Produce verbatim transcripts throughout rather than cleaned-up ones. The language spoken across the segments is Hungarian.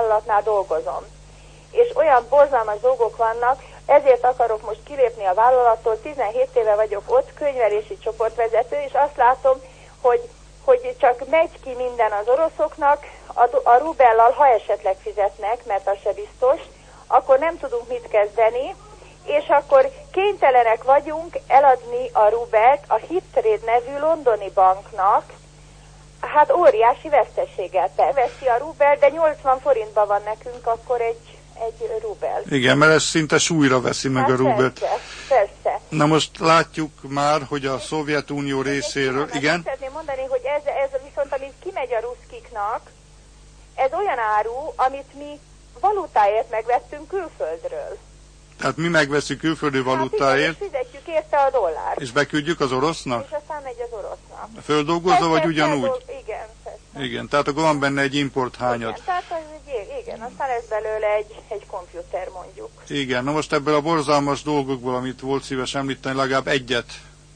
vállalatnál dolgozom. És olyan borzalmas dolgok vannak, ezért akarok most kilépni a vállalattól, tizenhét éve vagyok ott, könyvelési csoportvezető, és azt látom, hogy, hogy csak megy ki minden az oroszoknak, a, a rubellal, ha esetleg fizetnek, mert az se biztos, akkor nem tudunk mit kezdeni, és akkor kénytelenek vagyunk eladni a rubelt a Hittrade nevű londoni banknak, hát óriási veszteséggel. Veszi a rubel, de nyolcvan forintban van nekünk akkor egy, egy rubel. Igen, mert ez szinte súlyra veszi meg hát a rubelt. Persze, persze. Na most látjuk már, hogy a Szovjetunió részéről... Igen? Szeretném mondani, hogy ez, ez viszont, amit kimegy a ruszkiknak, ez olyan áru, amit mi valutáért megvettünk külföldről. Tehát mi megveszünk külföldi valutáért. Hát, és fizetjük érte a dollárt. És beküldjük az orosznak? És aztán megy az orosznak. Földolgozva, vagy ugyanúgy? Feldol... Igen, persze. Igen, tehát akkor van benne egy importhányad. Igen, tehát az egy, igen, aztán ez belőle egy, egy komputer mondjuk. Igen, na most ebből a borzalmas dolgokból, amit volt szíves említeni, legalább egyet,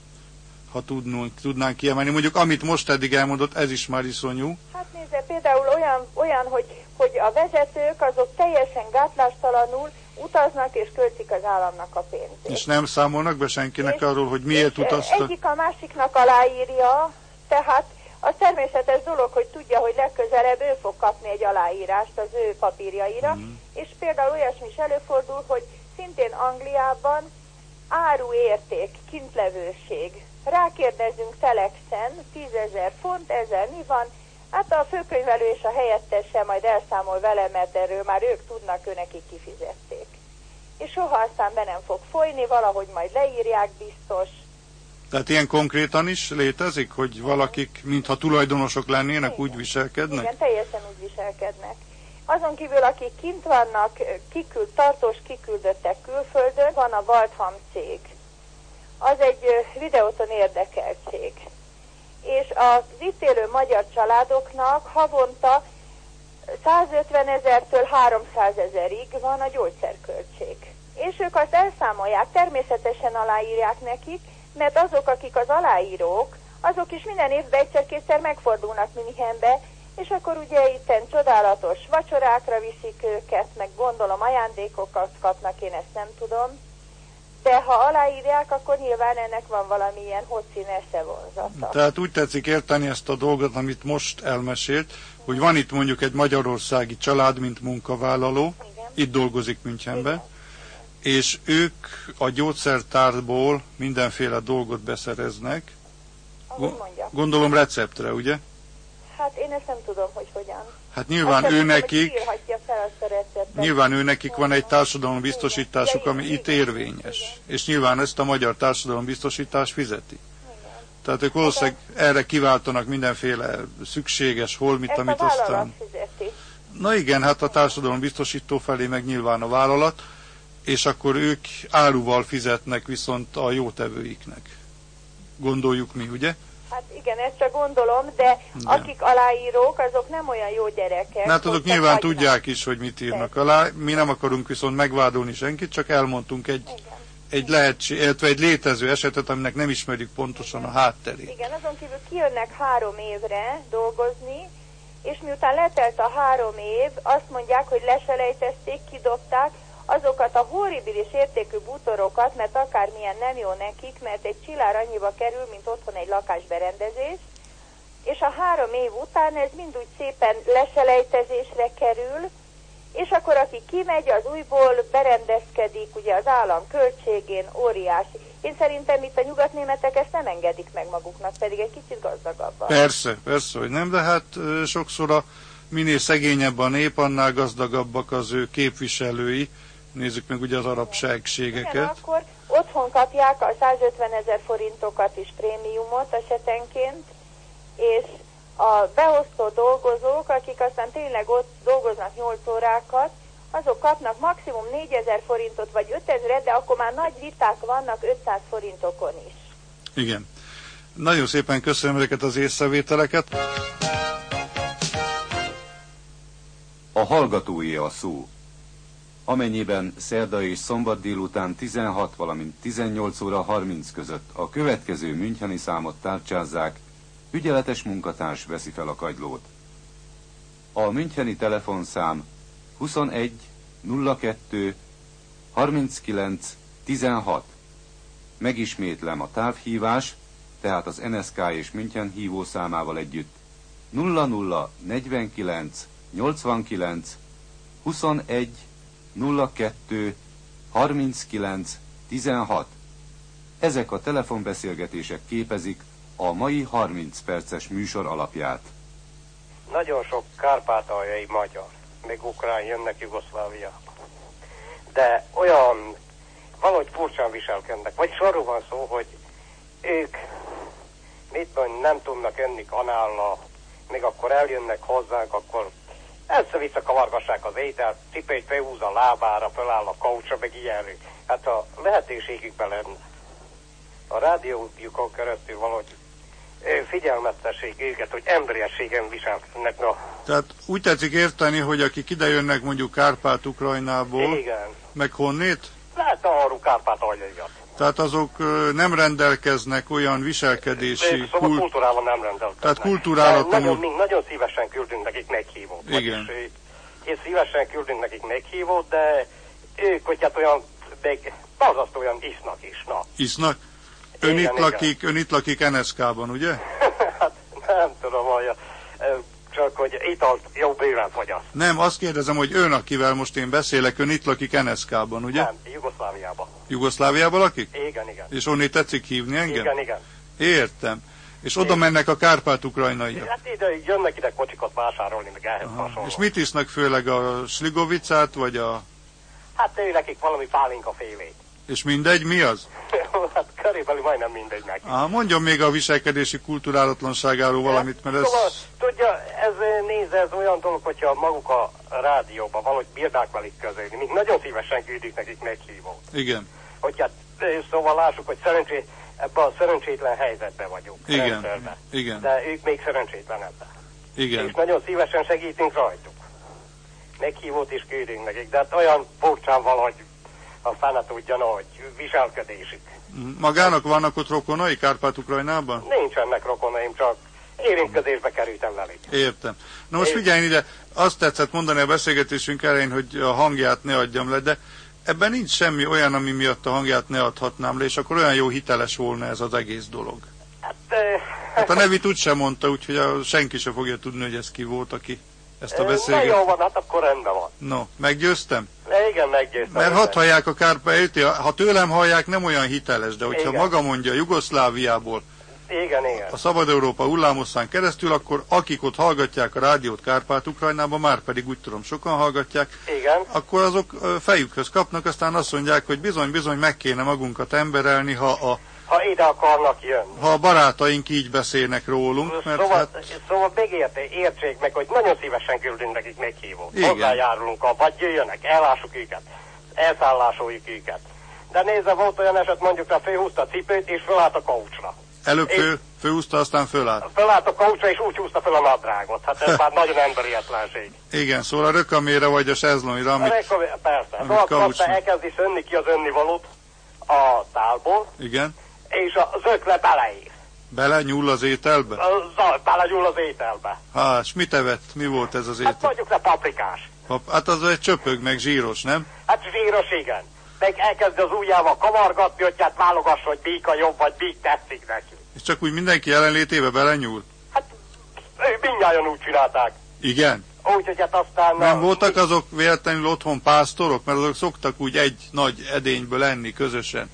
ha tudnunk, tudnánk kiemelni. Mondjuk, amit most eddig elmondott, ez is már iszonyú. Hát nézze, például olyan, olyan hogy, hogy a vezetők azok teljesen gátlástalanul utaznak és költik az államnak a pénzét. És nem számolnak be senkinek és, arról, hogy miért és utaztak? Egyik a másiknak aláírja, tehát az természetes dolog, hogy tudja, hogy legközelebb ő fog kapni egy aláírást az ő papírjaira, mm. és például olyasmi is előfordul, hogy szintén Angliában áruérték, kintlevőség. Rákérdezünk telexen, tízezer font, ezzel mi van? Hát a főkönyvelő és a helyettese majd elszámol vele, mert erről már ők tudnak, ő nekik kifizették. És soha aztán be nem fog folyni, valahogy majd leírják biztos. Tehát ilyen konkrétan is létezik, hogy valakik, mintha tulajdonosok lennének, igen, úgy viselkednek? Igen, teljesen úgy viselkednek. Azon kívül, akik kint vannak, kiküld, tartós kiküldöttek külföldön, van a Waltham cég. Az egy videóton érdekelt cég. És az itt élő magyar családoknak havonta százötvenezertől háromszázezerig van a gyógyszerköltség. És ők azt elszámolják, természetesen aláírják nekik, mert azok, akik az aláírók, azok is minden évben egyszer-kétszer megfordulnak Münchenbe, és akkor ugye itten csodálatos vacsorákra viszik őket, meg gondolom ajándékokat kapnak, én ezt nem tudom. De ha aláírják, akkor nyilván ennek van valamilyen hoci nesze vonzata. Tehát úgy tetszik érteni ezt a dolgot, amit most elmesélt, hogy van itt mondjuk egy magyarországi család, mint munkavállaló, igen, itt dolgozik Münchenben, és ők a gyógyszertárból mindenféle dolgot beszereznek. Gondolom receptre, ugye? Hát én ezt nem tudom, hogy hogyan. Hát nyilván ő nekik, nyilván ő nekik van egy társadalombiztosításuk, ami itt érvényes. És nyilván ezt a magyar társadalombiztosítás fizeti. Tehát ők valószínűleg erre kiváltanak mindenféle szükséges holmit, amit aztán... Na igen, hát a társadalombiztosító felé meg nyilván a vállalat, és akkor ők áruval fizetnek viszont a jótevőiknek. Gondoljuk mi, ugye? Hát igen, ezt csak gondolom, de igen, akik aláírók, azok nem olyan jó gyerekek. Hát azok nyilván hagynak, tudják is, hogy mit írnak alá. Mi nem akarunk viszont megvádolni senkit, csak elmondtunk egy, egy, lehetség, egy létező esetet, aminek nem ismerjük pontosan a hátterét. Igen, azon kívül kijönnek három évre dolgozni, és miután letelt a három év, azt mondják, hogy leselejtezték, kidobták azokat a horribilis értékű bútorokat, mert akármilyen nem jó nekik, mert egy csillár annyiba kerül, mint otthon egy lakásberendezés, és a három év után ez mind úgy szépen leselejtezésre kerül, és akkor aki kimegy, az újból berendezkedik, ugye az állam költségén, óriási. Én szerintem itt a nyugatnémetek ezt nem engedik meg maguknak, pedig egy kicsit gazdagabban. Persze, persze, hogy nem, de hát sokszor a minél szegényebb a nép, annál gazdagabbak az ő képviselői. Nézzük meg ugye az arab segségeket. Igen, akkor otthon kapják a százötvenezer forintokat is prémiumot esetenként, és a beosztó dolgozók, akik aztán tényleg ott dolgoznak nyolc órákat, azok kapnak maximum négyezer forintot vagy ötezer, de akkor már nagy viták vannak ötszáz forintokon is. Igen. Nagyon szépen köszönöm ezeket az észrevételeket. A hallgatói a szó. Amennyiben szerda és szombat délután tizenhat, valamint tizennyolc óra harminc között a következő müncheni számot tárcsázzák, ügyeletes munkatárs veszi fel a kagylót. A müncheni telefonszám huszonegy nulla kettő harminckilenc tizenhat. Megismétlem a távhívás, tehát az en es ká és München hívószámával együtt nulla nulla negyvenkilenc nyolcvankilenc huszonegy nulla kettő harminckilenc tizenhat. Ezek a telefonbeszélgetések képezik a mai harminc perces műsor alapját. Nagyon sok kárpátaljai magyar, még ukrán jönnek Jugoszláviába. De olyan, valahogy furcsán viselkednek. Vagyis arról van szó, hogy ők mit mondjuk, nem tudnak enni kanállal, még akkor eljönnek hozzánk, akkor össze-vissza kavargassák az ételt, cipőt felhúz a lábára, föláll a kaucsra, meg ilyenről. Hát a lehetőségükben lenne a rádiójukon keresztül valahogy figyelmeztessék őket, hogy emberiességen viselkednek. No. Tehát úgy tetszik érteni, hogy akik idejönnek mondjuk Kárpát-Ukrajnából, igen. Meg honnét? Lehet arról Kárpátaljaiat. Tehát azok nem rendelkeznek olyan viselkedési... Szóval kul... kultúrával nem rendelkeznek. Tehát kultúrálatomul... Nagyon, mi nagyon szívesen küldünk nekik meghívót. Igen. Vagyis, és szívesen küldünk nekik meghívót, de ők, hogy hát olyan, még azaszt olyan isznak is, na. Isznak? Ön, igen, itt, lakik, ön itt lakik en es ká-ban, ugye? Hát nem tudom, hogy csak hogy italt jó bőven fogyaszt. Nem, azt kérdezem, hogy ön, akivel most én beszélek, ön itt lakik en es ká-ban, ugye? Nem, Jugoszláviában. Jugoszláviában lakik? Igen, igen. És onnét tetszik hívni engem? Igen, igen. Értem. És oda mennek a Kárpát-ukrajnaiak? Hát ide, jönnek ide kocsikat vásárolni, meg ehhez hasonló. És mit isznak főleg, a sligovicát, vagy a... Hát ő nekik valami pálinka félét. És mindegy, mi az? Hát körülbelül majdnem mindegy neki. Á, mondjon még a viselkedési kulturálatlanságáról valamit, mert ez... Szóval, tudja, ez nézze, ez olyan dolog, hogyha maguk a rádióban valahogy bírnák velük közölni, még nagyon szívesen küldik nekik meghívót. Igen. Hogy hát, szóval lássuk, hogy szerencsé, ebben a szerencsétlen helyzetben vagyunk. Igen. Rendszerben. Igen. De ők még szerencsétlenebben. Igen. És nagyon szívesen segítünk rajtuk. Meghívót is küldünk nekik, de hát olyan furcsán valahogy a fene tudja, hogy viselkedésük. Magának vannak ott rokonai Kárpát-Ukrajnában? Nincsenek rokonaim, csak érintkezésbe kerültem velük. Értem. Na most figyelj ide, azt tetszett mondani a beszélgetésünk elején, hogy a hangját ne adjam le, de ebben nincs semmi olyan, ami miatt a hangját ne adhatnám le, és akkor olyan jó hiteles volna ez az egész dolog. Hát, eh, hát a nevét úgysem mondta, úgyhogy a, senki sem fogja tudni, hogy ez ki volt, aki ezt a Na beszélgetést... jó van, hát akkor rendben van. No, meggyőztem? Igen, meggyőztem. Mert hadd hallják a Kárpát, ha tőlem hallják, nem olyan hiteles, de hogyha igen. maga mondja Jugoszláviából, igen, igen. a Szabad Európa hullámosszán keresztül, akkor akik ott hallgatják a rádiót Kárpát-Ukrajnában, már pedig úgy tudom, sokan hallgatják, igen. akkor azok fejükhöz kapnak, aztán azt mondják, hogy bizony-bizony meg kéne magunkat emberelni, ha a ha ide akarnak jönni. Ha a barátaink így beszélnek rólunk, mert szóval, hát... Szóval megérte, értsék meg, hogy nagyon szívesen küldünk nekik meghívót. Igen. Hozzájárulunk, vagy jöjjönek, ellássuk őket, elszállásoljuk őket. De nézze, volt olyan eset, mondjuk rá fölhúzta a cipőt, és fölállt a kaucsra. Előbb fő, fölhúzta, aztán fölállt. Fölállt a kaucsra, és úgy húzta föl a nadrágot. Hát ez már nagyon emberietlenség. Igen, szóval a rökamére vagy a sezlonyra, amit... Rekomé... Persze. Szóval aztán elkezdi szönni ki az önnivalót a tálból. Igen. És a zökle beleír. Bele nyúl az ételbe? Bele nyúl az ételbe. Há, és mit evett? Mi volt ez az étel? Hát mondjuk le paprikás. Pap, hát az egy csöpög, meg zsíros, nem? Hát zsíros, igen. Meg elkezdi az ujjával kavargatni, hogy hát válogassa, hogy melyik a jobb, vagy melyik tetszik neki. És csak úgy mindenki jelenlétébe belenyúl? Hát, mindnyájan úgy csinálták. Igen? Úgyhogy hát aztán... Nem a... voltak azok véletlenül otthon pásztorok? Mert azok szoktak úgy egy nagy edényből enni közösen.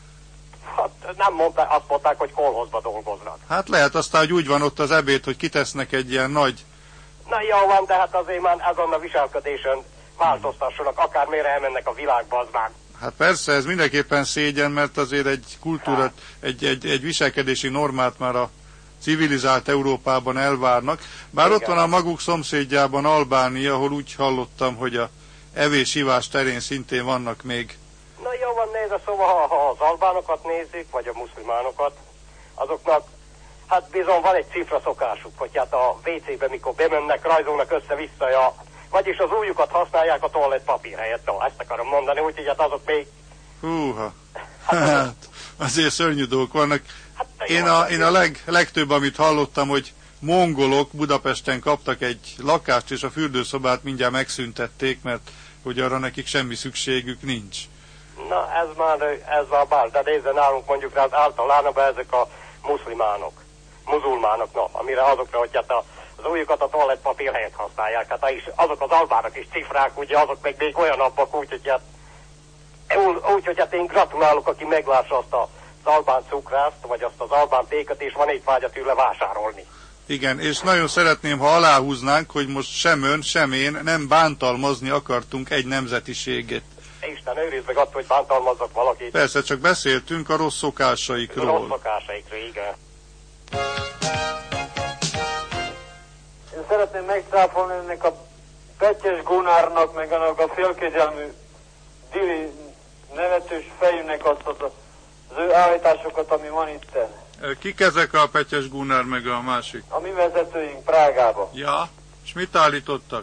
Hát nem mondták, azt mondták, hogy kolhozba dolgoznak. Hát lehet aztán, hogy úgy van ott az ebéd, hogy kitesznek egy ilyen nagy... Na jó van, de hát azért már azon a viselkedésen változtassanak, akármire elmennek a világba, az már. Hát persze, ez mindenképpen szégyen, mert azért egy kultúrát, egy, egy, egy viselkedési normát már a civilizált Európában elvárnak. Bár igen. Ott van a maguk szomszédjában Albánia, ahol úgy hallottam, hogy a evés-ivás terén szintén vannak még. Na jó van, nézze, szóval ha, ha az albánokat nézzük, vagy a muszlimánokat, azoknak hát bizony van egy cifra szokásuk, hogy hát a vé cé-be, mikor bemennek, rajzolnak össze-vissza, a, vagyis az ujjukat használják a toalett papír helyett. No, ezt akarom mondani, úgyhogy hát azok még... Húha, hát azért szörnyű dolgok vannak. Hát, én a, én a leg, legtöbb, amit hallottam, hogy mongolok Budapesten kaptak egy lakást, és a fürdőszobát mindjárt megszüntették, mert hogy arra nekik semmi szükségük nincs. Na, ez már, ez már bár, de nézze nálunk mondjuk rá általában ezek a muszlimánok, muzulmánok, no, amire azokra, hogy hát az újukat a toalettpapír helyett használják, hát is, azok az albának is cifrák, ugye azok meg még olyanabbak, úgyhogy hát, úgy, hogy hát én gratulálok, aki meglássa azt az albán cukrászt, vagy azt az albán péket, és van egy vágya tőle vásárolni. Igen, és nagyon szeretném, ha aláhúznánk, hogy most sem ön, sem én nem bántalmazni akartunk egy nemzetiséget. Isten őrizd meg attól, hogy bántalmazzak valakit. Persze, csak beszéltünk a rossz szokásaikról. A rossz szokásaikról, igen. Én szeretném megcáfolni ennek a Petyes Gunárnak, meg annak a félkegyelmű Dili nevetős fejűnek azt az, az ő állításokat, ami van itten. Kik ezek a Petyes Gunár meg a másik? A mi vezetőink Prágába. Ja, és mit állítottak?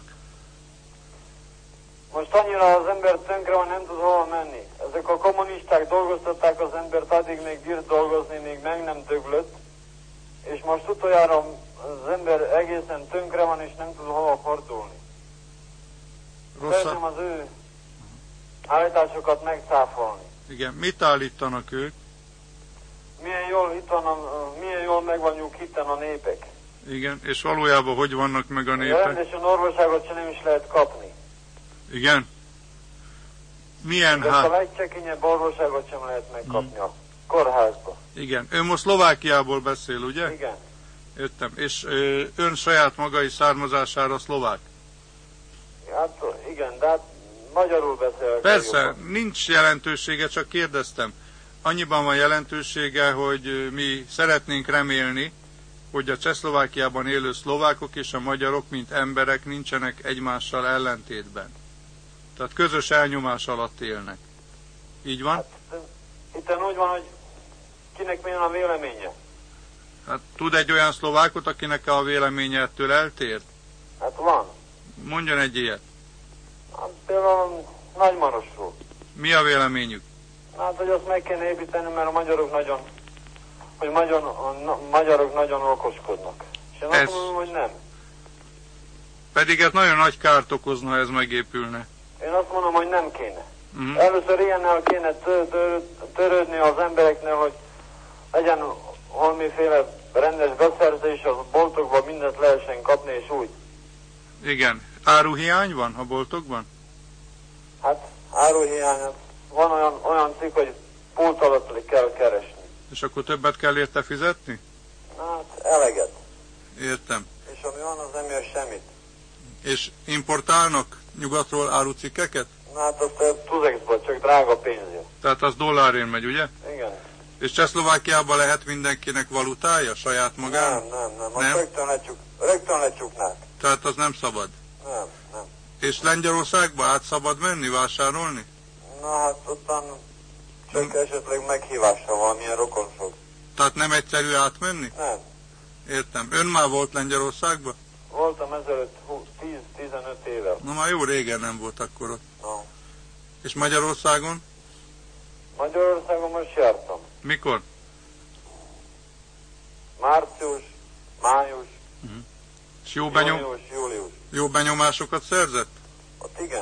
Most annyira az ember tönkre van, nem tud hova menni. Ezek a kommunisták dolgoztatták az embert, addig még bírt dolgozni, még meg nem döglött. És most utoljára az ember egészen tönkre van, és nem tud hova fordulni. Szeretném az ő állításokat megcáfolni. Igen, mit állítanak ők? Milyen jól, itt van a, milyen jól meg vanjuk itten a népek. Igen, és valójában hogy vannak meg a népek? Rendesen orvoságot sem nem is lehet kapni. Igen? Milyen hát? hát? A legcsekényebb orvoságot sem lehet megkapni hmm. a kórházba. Igen, ön most Szlovákiából beszél, ugye? Igen. Jöttem. És ö, ön saját magai származására szlovák? Hát igen, de hát magyarul beszélek. Persze, jobban. Nincs jelentősége, csak kérdeztem. Annyiban van jelentősége, hogy mi szeretnénk remélni, hogy a Csehszlovákiában élő szlovákok és a magyarok, mint emberek nincsenek egymással ellentétben. Tehát közös elnyomás alatt élnek. Így van? Hát, itten úgy van, hogy kinek milyen a véleménye. Hát tud egy olyan szlovákot, akinek a véleménye ettől eltér? Hát van. Mondjon egy ilyet. Hát például Nagymarosról. Mi a véleményük? Hát, hogy azt meg kéne építeni, mert a magyarok nagyon, hogy magyar, a magyarok nagyon okoskodnak. És én ez... azt mondom, hogy nem. Pedig ez nagyon nagy kárt okozna, ha ez megépülne. Én azt mondom, hogy nem kéne. Uh-huh. Először ilyennel kéne tör, tör, törődni az embereknél, hogy legyen valamiféle rendes beszerzés, az boltokban mindent lehessen kapni, és úgy. Igen. Áruhiány van a boltokban? Hát áruhiány, van olyan, olyan cikk, hogy pult alatt kell keresni. És akkor többet kell érte fizetni? Hát eleget. Értem. És ami van, az nem jön semmit. És importálnak nyugatról árucikkeket? Na hát azt tuzexból, csak drága pénzért. Tehát az dollárén megy, ugye? Igen. És Csehszlovákiában lehet mindenkinek valutája, saját magának? Nem, nem, nem. nem? Rögtön, lecsuk, rögtön lecsuknák. Tehát az nem szabad? Nem, nem. És Lengyelországba át szabad menni, vásárolni? Na hát ottan csak hmm. esetleg meghívásra valamilyen rokonsok. Tehát nem egyszerű átmenni? Nem. Értem. Ön már volt Lengyelországban? Voltam ezelőtt tíz-tizenöt éve. Na már jó régen nem volt akkor ott. No. És Magyarországon? Magyarországon most jártam. Mikor? Március, május, uh-huh. És jó, benyom... június, július. Jó benyomásokat szerzett? Ott igen.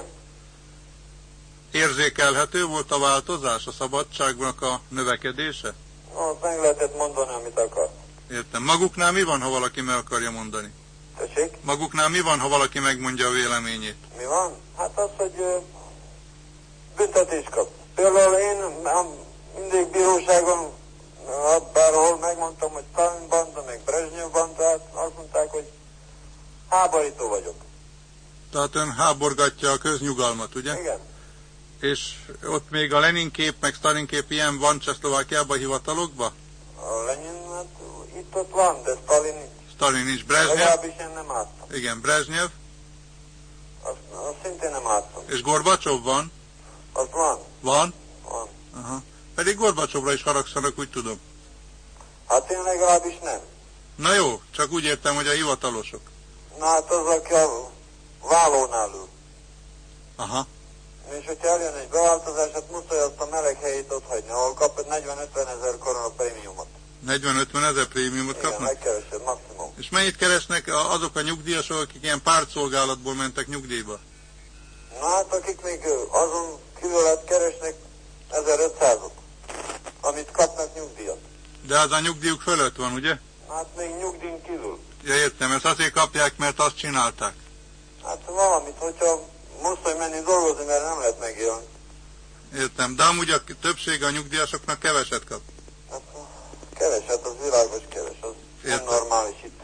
Érzékelhető volt a változás, a szabadságnak a növekedése? No, azt meg lehetett mondani, amit akart. Értem. Maguknál mi van, ha valaki meg akarja mondani? Tessék? Maguknál mi van, ha valaki megmondja a véleményét? Mi van? Hát az, hogy uh, büntetés kap. Például én mindig bíróságon, bárhol megmondtam, hogy Stalin banda, meg Brezsnyev banda, azt mondták, hogy háborító vagyok. Tehát ön háborgatja a köznyugalmat, ugye? Igen. És ott még a Lenin kép, meg Stalin kép ilyen van Csehszlovákiában hivatalokban? A Lenin, hát itt ott van, de Stalin nincs. Stalin nincs. Brezsnyev? Legalábbis én nem láttam. Igen, Brezsnyev? Azt, azt szintén nem láttam. És Gorbacsov van? Az van. Van? Van. Aha. Pedig Gorbacsovra is haragszanak, úgy tudom. Hát én legalábbis nem. Na jó, csak úgy értem, hogy a hivatalosok. Na hát az, aki a vállónál ül. Aha. És hogyha eljön egy beváltozás, hát muszáj azt a meleg helyét ott hagyni, ahol kap negyven-ötven ezer korona prémiumot. negyven-ötven ezer prémiumot igen, kapnak? legkevesebb, maximum. És És mennyit keresnek azok a nyugdíjasok, akik ilyen pártszolgálatból mentek nyugdíjba? Na hát akik még azon kívül keresnek ezerötszázat, amit kapnak nyugdíjat. De az a nyugdíjuk fölött van, ugye? Hát még nyugdíjn kívül. Ja, értem, ezt azért kapják, mert azt csinálták. Hát valamit, hogyha muszáj menni dolgozni, mert nem lehet megélni. Értem, de amúgy a többsége a nyugdíjasoknak keveset kap. Hát keveset, az világos keves, az nem normális itt.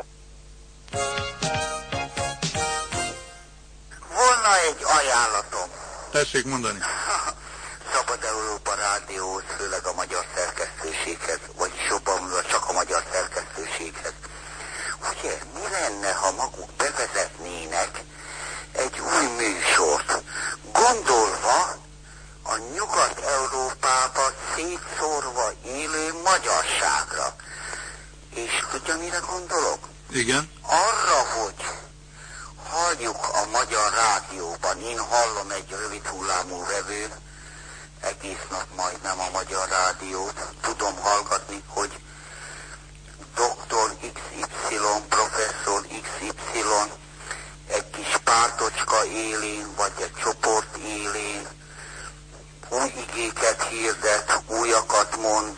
Volna egy ajánlatom. Tessék mondani. Szabad Európa Rádióhoz, főleg a magyar szerkesztőséghez, vagy jobban mondva csak a magyar szerkesztőséghez. Ugye, mi lenne, ha maguk bevezetnének egy új műsort, gondolva a Nyugat-Európában szétszórva élő magyarságra. És tudja, mire gondolok? Igen. Arra, hogy halljuk a magyar rádióban, én hallom egy rövid hullámú vevőn, egész nap majdnem a magyar rádiót, tudom hallgatni, hogy doktor iksz ipszilon, professzor iksz ipszilon egy kis pártocska élén, vagy egy csoport élén új igéket hirdet, újakat mond.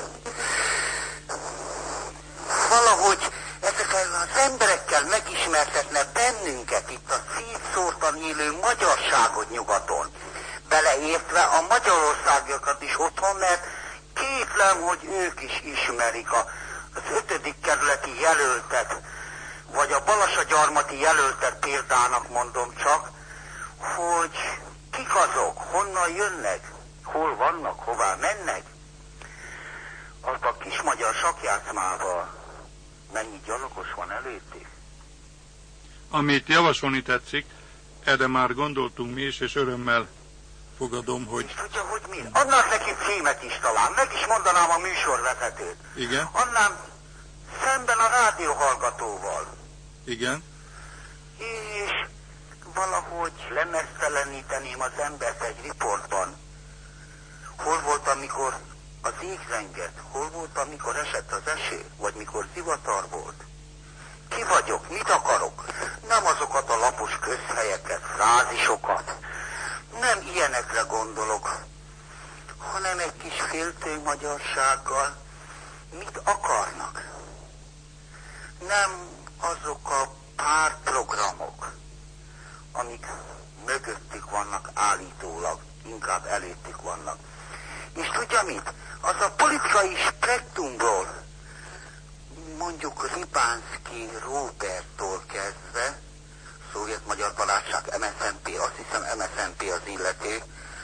Valahogy ezekkel az emberekkel megismertetne bennünket itt a szétszórtan élő magyarságot nyugaton, beleértve a magyarországokat is otthon, mert kétlem, hogy ők is ismerik a, az ötödik kerületi jelöltet, vagy a Balasagyarmati jelöltet példának mondom csak, hogy kik azok, honnan jönnek, hol vannak, hová mennek. Az a kis magyar sakjátszmával mennyi gyalogos van előttük? Amit javasolni tetszik, erre már gondoltunk mi is, és örömmel fogadom, hogy... És tudja, hogy mi? Adnák neki címet is talán, meg is mondanám a műsorvezetőt. Igen. Annám szemben a rádióhallgatóval. Igen. És valahogy lemezteleníteném az embert egy riportban. Hol volt, amikor az ég zengett? Hol volt, amikor esett az eső? Vagy mikor zivatar volt? Ki vagyok? Mit akarok? Nem azokat a lapos közhelyeket, frázisokat. Nem ilyenekre gondolok, hanem egy kis féltő magyarsággal. Mit akarnak? Nem azok a pártprogramok, amik mögöttük vannak állítólag, inkább előttük vannak. És tudja mit? Az a politikai spektrumról, mondjuk Ribánszky Róberttól kezdve, Szovjet-Magyar Barátság, em es en pé, azt hiszem em es en pé az illető,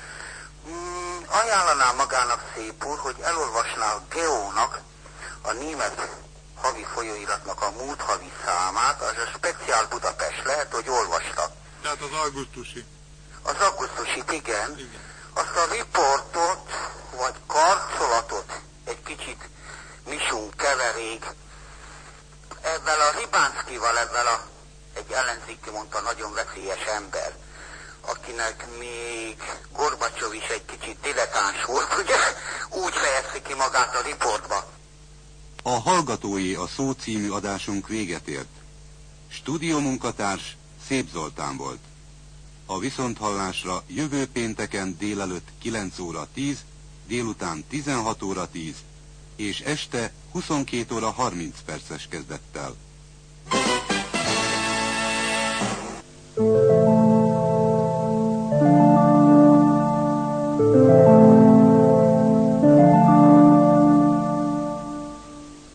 mm, ajánlanám magának szép úr, hogy elolvasná a Geónak, a német havi folyóiratnak a múlt havi számát, az a Speciál Budapest, lehet, hogy olvasta. Tehát az augusztusi. Az augusztusi, igen. igen. Azt a riportot, vagy karcolatot egy kicsit misunk keverék, ebben a Ribánszkival, ebben a, egy ellenzéki mondta, nagyon veszélyes ember, akinek még Gorbacsov is egy kicsit dilettáns volt, ugye? Úgy fejezte ki magát a riportba. A Hallgatói a Szó című adásunk véget ért. Stúdiómunkatárs Szép Zoltán volt. A viszonthallásra jövő pénteken délelőtt kilenc óra tíz, délután tizenhat óra tíz és este huszonkét óra harminc perces kezdettel.